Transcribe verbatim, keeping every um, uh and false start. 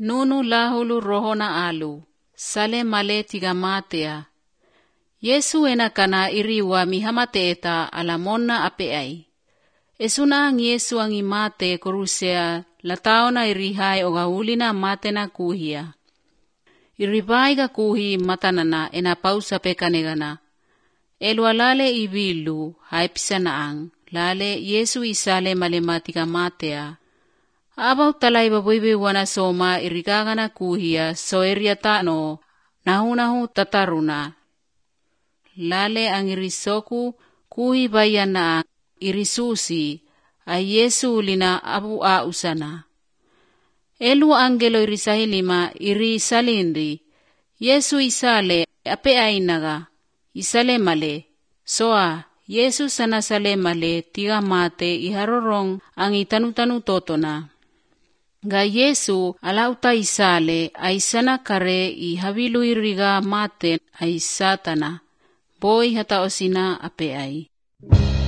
nunu lahulu roho na alu, sale male tiga matea. Yesu enakana iriwa mihamateeta alamona apeai. Esuna ang Yesu ang imate korusea latao na irihai o gaulina mate na kuhia. Iribai ga kuhi matanana enapausa pekanegana. Elualale ibilu haipsanaang lale Yesu isale malematika matea. Abaw talay baboybe wana soma irigagana kuhia so eriatano nahunahu tataruna. Lale ang irisoku kuhi bayana irisusi ay Yesu lina abu a usana. Elu angelo irisahilima iri salindi. Yesu isale ape ainaga. Isale male. Soa, Yesu sana sale male tiga mate iharorong ang itanutanu totona. Ga Yesu alauta isale ay sana kare ihabilu iriga mate ay satana. Boy hataosina ape ay.